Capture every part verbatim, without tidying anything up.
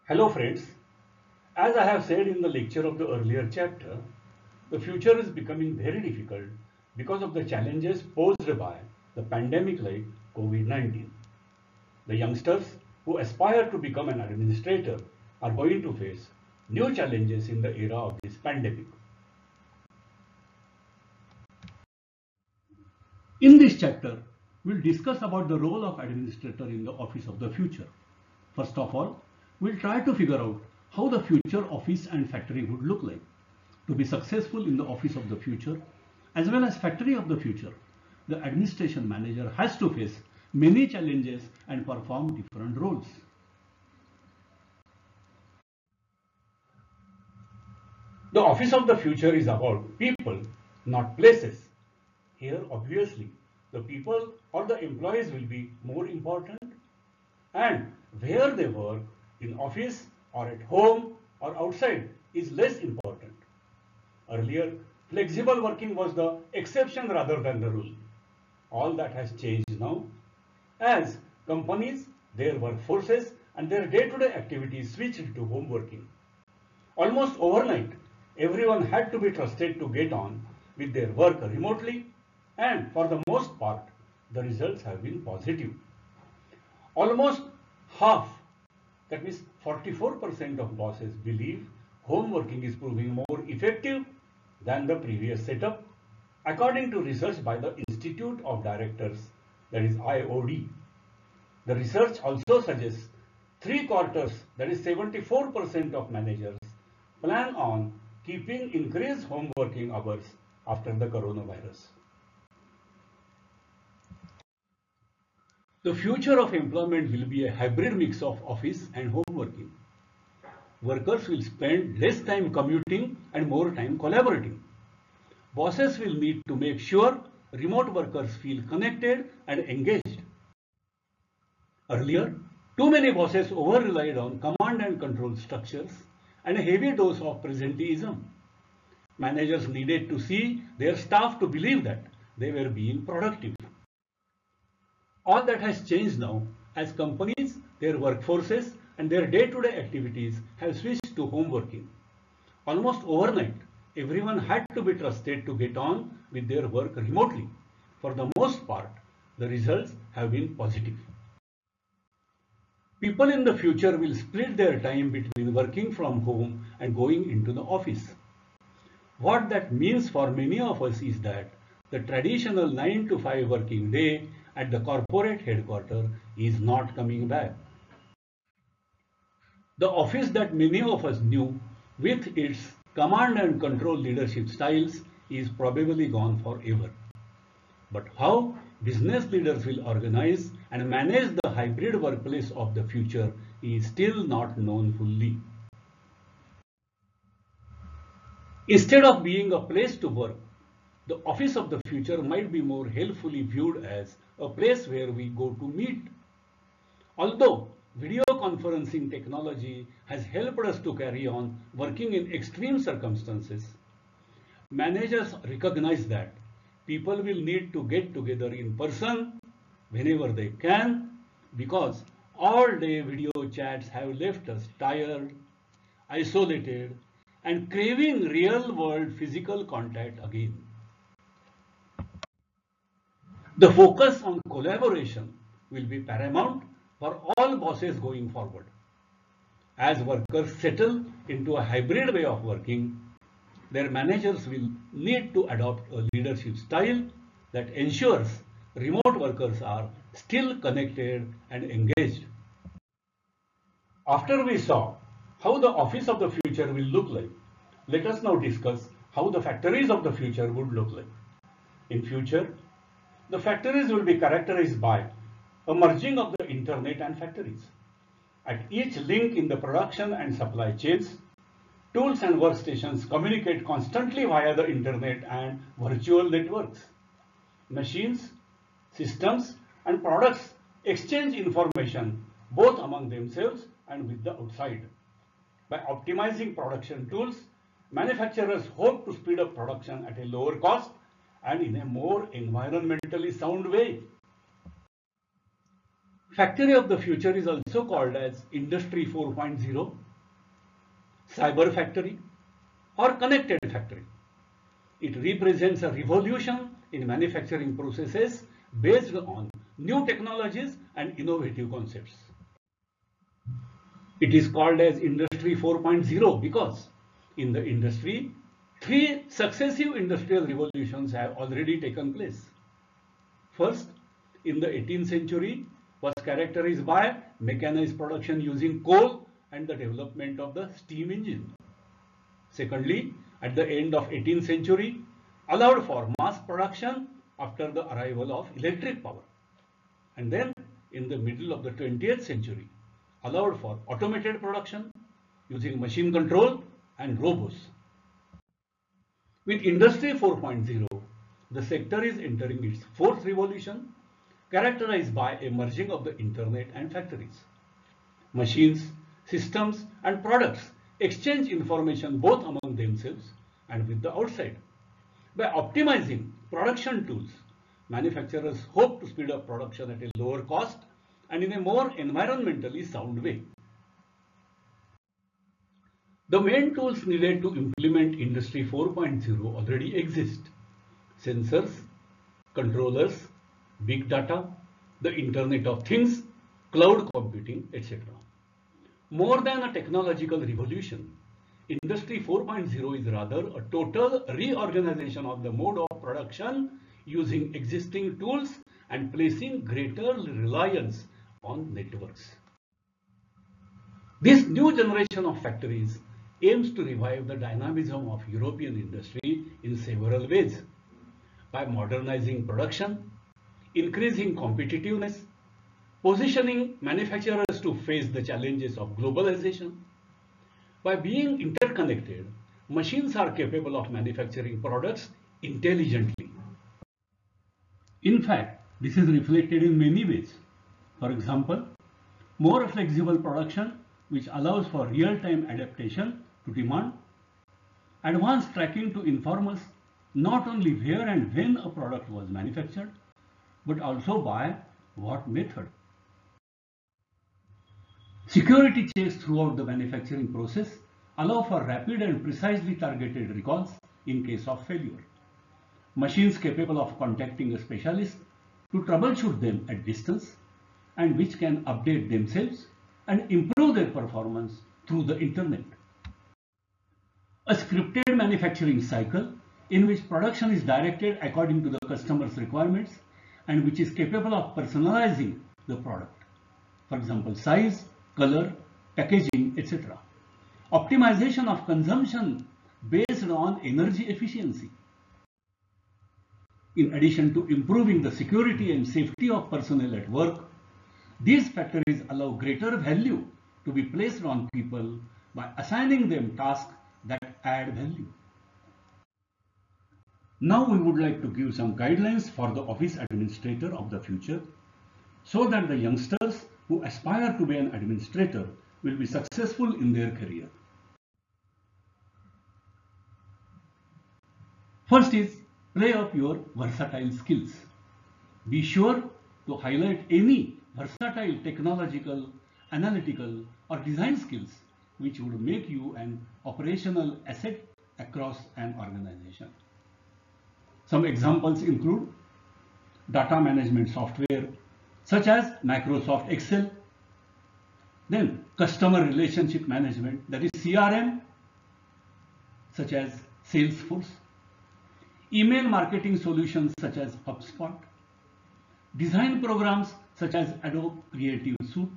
Hello friends, as I have said in the lecture of the earlier chapter, the future is becoming very difficult because of the challenges posed by the pandemic like COVID nineteen. The youngsters who aspire to become an administrator are going to face new challenges in the era of this pandemic. In this chapter, we'll discuss about the role of administrator in the office of the future. First of all, we'll try to figure out how the future office and factory would look like. To be successful in the office of the future, as well as factory of the future, the administration manager has to face many challenges and perform different roles. The office of the future is about people, not places. Here, obviously, the people or the employees will be more important, and where they work, in office or at home or outside, is less important. Earlier, flexible working was the exception rather than the rule. All that has changed now, as companies, their workforces and their day-to-day activities switched to home working. Almost overnight, everyone had to be trusted to get on with their work remotely, and for the most part, the results have been positive. Almost half, that means forty-four percent of bosses believe home working is proving more effective than the previous setup, according to research by the Institute of Directors, that is I O D. The research also suggests three quarters, that is seventy-four percent of managers, plan on keeping increased home working hours after the coronavirus. The future of employment will be a hybrid mix of office and home working. Workers will spend less time commuting and more time collaborating. Bosses will need to make sure remote workers feel connected and engaged. Earlier, too many bosses over-relied on command and control structures and a heavy dose of presenteeism. Managers needed to see their staff to believe that they were being productive. All that has changed now as companies, their workforces and their day-to-day activities have switched to home working. Almost overnight, everyone had to be trusted to get on with their work remotely. For the most part, the results have been positive. People in the future will split their time between working from home and going into the office. What that means for many of us is that the traditional nine to five working day at the corporate headquarters is not coming back. The office that many of us knew with its command and control leadership styles is probably gone forever. But how business leaders will organize and manage the hybrid workplace of the future is still not known fully. Instead of being a place to work, the office of the future might be more helpfully viewed as a place where we go to meet. Although video conferencing technology has helped us to carry on working in extreme circumstances, managers recognize that people will need to get together in person whenever they can, because all-day video chats have left us tired, isolated, and craving real-world physical contact again. The focus on collaboration will be paramount for all bosses going forward. As workers settle into a hybrid way of working, their managers will need to adopt a leadership style that ensures remote workers are still connected and engaged. After we saw how the office of the future will look like, let us now discuss how the factories of the future would look like. In future, the factories will be characterized by a merging of the internet and factories. At each link in the production and supply chains, tools and workstations communicate constantly via the internet and virtual networks. Machines, systems, and products exchange information both among themselves and with the outside. By optimizing production tools, manufacturers hope to speed up production at a lower cost and in a more environmentally sound way. Factory of the future is also called as Industry four point zero, Cyber Factory, or Connected Factory. It represents a revolution in manufacturing processes based on new technologies and innovative concepts. It is called as Industry four point zero because in the industry, three successive industrial revolutions have already taken place. First, in the eighteenth century, was characterized by mechanized production using coal and the development of the steam engine. Secondly, at the end of eighteenth century, allowed for mass production after the arrival of electric power. And then in the middle of the twentieth century, allowed for automated production using machine control and robots. With Industry four point zero, the sector is entering its fourth revolution, characterized by a merging of the internet and factories. Machines, systems, and products exchange information both among themselves and with the outside. By optimizing production tools, manufacturers hope to speed up production at a lower cost and in a more environmentally sound way. The main tools needed to implement Industry four point zero already exist: sensors, controllers, big data, the Internet of Things, cloud computing, et cetera. More than a technological revolution, Industry four point zero is rather a total reorganization of the mode of production using existing tools and placing greater reliance on networks. This new generation of factories aims to revive the dynamism of European industry in several ways by modernizing production, increasing competitiveness, positioning manufacturers to face the challenges of globalization. By being interconnected, machines are capable of manufacturing products intelligently. In fact, this is reflected in many ways. For example, more flexible production which allows for real-time adaptation to demand, advanced tracking to inform us not only where and when a product was manufactured, but also by what method. Security checks throughout the manufacturing process allow for rapid and precisely targeted recalls in case of failure. Machines capable of contacting a specialist to troubleshoot them at distance and which can update themselves and improve their performance through the internet. A scripted manufacturing cycle in which production is directed according to the customer's requirements and which is capable of personalizing the product. For example, size, color, packaging, et cetera. Optimization of consumption based on energy efficiency. In addition to improving the security and safety of personnel at work, these factories allow greater value to be placed on people by assigning them tasks that add value. Now we would like to give some guidelines for the office administrator of the future so that the youngsters who aspire to be an administrator will be successful in their career. First is play up your versatile skills. Be sure to highlight any versatile technological, analytical or design skills which would make you an operational asset across an organization. Some examples include data management software such as Microsoft Excel, then customer relationship management, that is C R M, such as Salesforce, email marketing solutions such as HubSpot, design programs such as Adobe Creative Suite.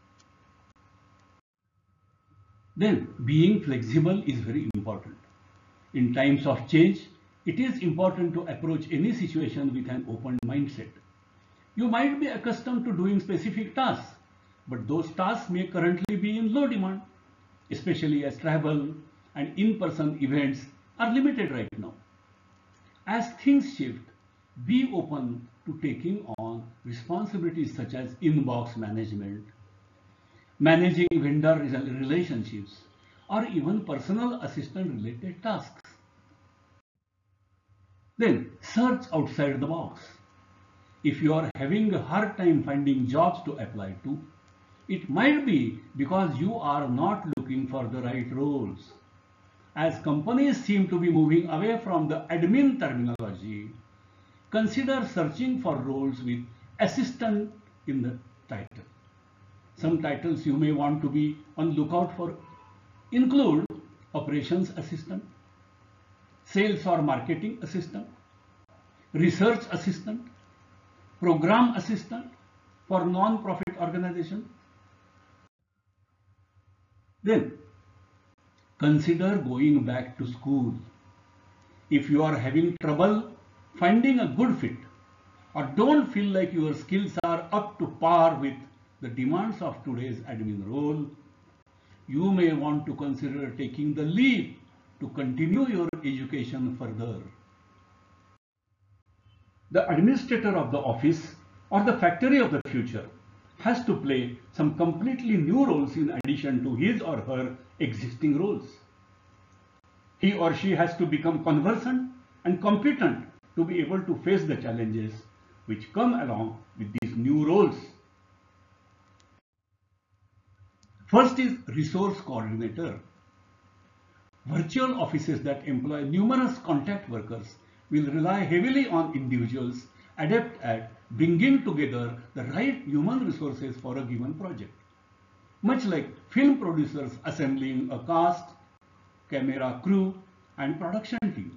Then being flexible is very important. In times of change, it is important to approach any situation with an open mindset. You might be accustomed to doing specific tasks, but those tasks may currently be in low demand, especially as travel and in-person events are limited right now. As things shift, be open to taking on responsibilities such as inbox management, managing vendor relationships, or even personal assistant related tasks. Then search outside the box. If you are having a hard time finding jobs to apply to, it might be because you are not looking for the right roles. As companies seem to be moving away from the admin terminology, consider searching for roles with assistant in the title. Some titles you may want to be on lookout for include operations assistant, sales or marketing assistant, research assistant, program assistant for non-profit organization. Then consider going back to school. If you are having trouble finding a good fit or don't feel like your skills are up to par with the demands of today's admin role, you may want to consider taking the leap to continue your education further. The administrator of the office or the factory of the future has to play some completely new roles in addition to his or her existing roles. He or she has to become conversant and competent to be able to face the challenges which come along with these new roles. First is resource coordinator. Virtual offices that employ numerous contact workers will rely heavily on individuals adept at bringing together the right human resources for a given project. Much like film producers assembling a cast, camera crew, and production team.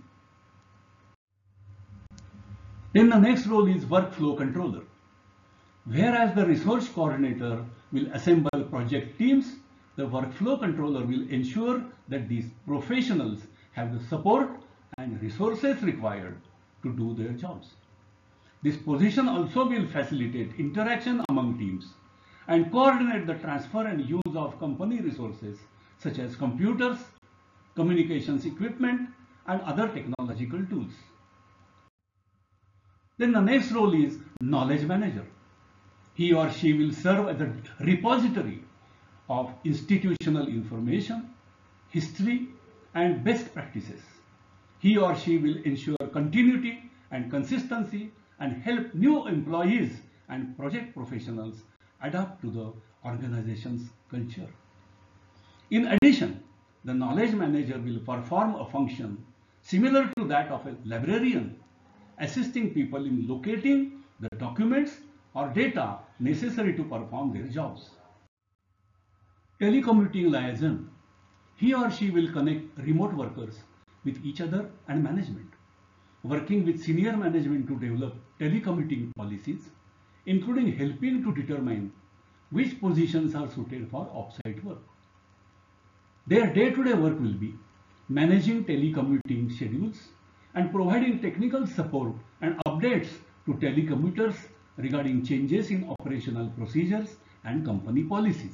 Then the next role is workflow controller. Whereas the resource coordinator will assemble project teams, the workflow controller will ensure that these professionals have the support and resources required to do their jobs. This position also will facilitate interaction among teams and coordinate the transfer and use of company resources such as computers, communications equipment, and other technological tools. Then the next role is knowledge manager. He or she will serve as a repository of institutional information, history, and best practices. He or she will ensure continuity and consistency and help new employees and project professionals adapt to the organization's culture. In addition, the knowledge manager will perform a function similar to that of a librarian, assisting people in locating the documents or data necessary to perform their jobs. Telecommuting liaison. He or she will connect remote workers with each other and management, working with senior management to develop telecommuting policies, including helping to determine which positions are suited for off-site work. Their day-to-day work will be managing telecommuting schedules and providing technical support and updates to telecommuters regarding changes in operational procedures and company policies.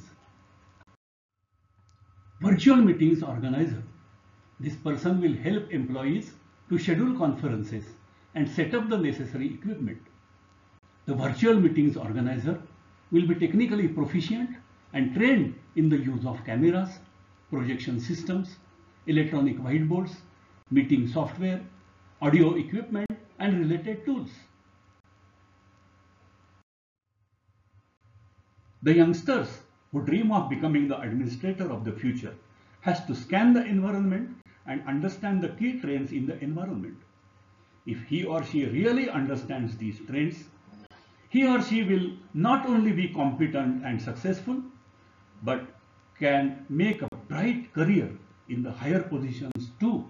Virtual meetings organizer. This person will help employees to schedule conferences and set up the necessary equipment. The virtual meetings organizer will be technically proficient and trained in the use of cameras, projection systems, electronic whiteboards, meeting software, audio equipment, and related tools. The youngsters who dream of becoming the administrator of the future has to scan the environment and understand the key trends in the environment. If he or she really understands these trends, he or she will not only be competent and successful, but can make a bright career in the higher positions too.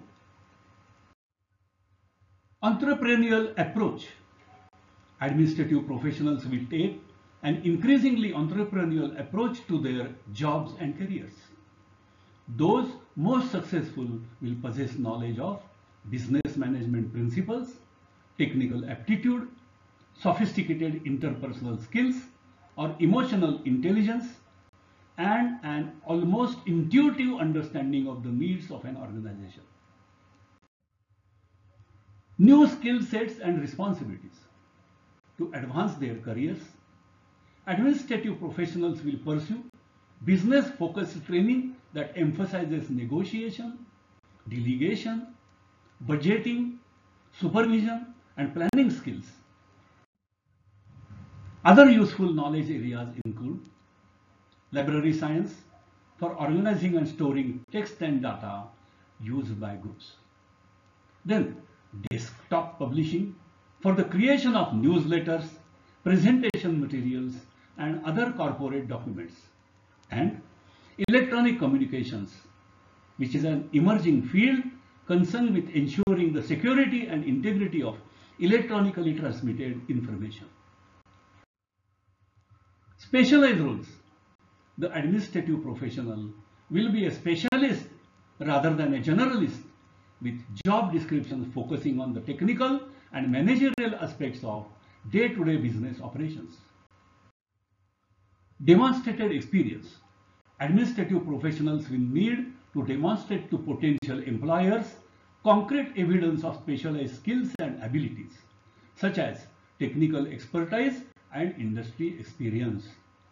Entrepreneurial approach. Administrative professionals will take an increasingly entrepreneurial approach to their jobs and careers. Those most successful will possess knowledge of business management principles, technical aptitude, sophisticated interpersonal skills or emotional intelligence, and an almost intuitive understanding of the needs of an organization. New skill sets and responsibilities. To advance their careers, administrative professionals will pursue business-focused training that emphasizes negotiation, delegation, budgeting, supervision, and planning skills. Other useful knowledge areas include library science for organizing and storing text and data used by groups. Then desktop publishing for the creation of newsletters, presentation materials and other corporate documents. And electronic communications, which is an emerging field concerned with ensuring the security and integrity of electronically transmitted information. Specialized roles. The administrative professional will be a specialist rather than a generalist, with job descriptions focusing on the technical and managerial aspects of day-to-day business operations. Demonstrated experience. Administrative professionals will need to demonstrate to potential employers concrete evidence of specialized skills and abilities, such as technical expertise and industry experience.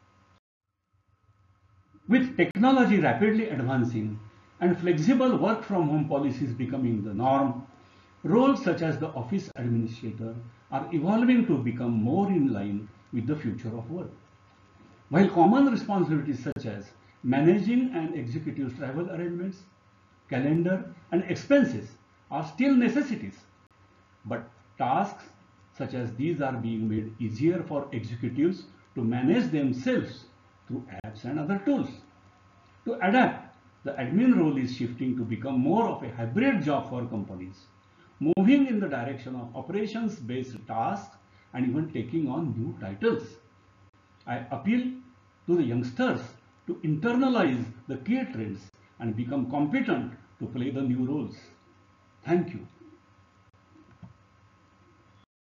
With technology rapidly advancing and flexible work from home policies becoming the norm, roles such as the office administrator are evolving to become more in line with the future of work. While common responsibilities such as managing an executive's travel arrangements, calendar and expenses are still necessities, but tasks such as these are being made easier for executives to manage themselves through apps and other tools. To adapt, the admin role is shifting to become more of a hybrid job for companies, moving in the direction of operations-based tasks and even taking on new titles. I appeal to the youngsters to internalize the key trends and become competent to play the new roles. Thank you.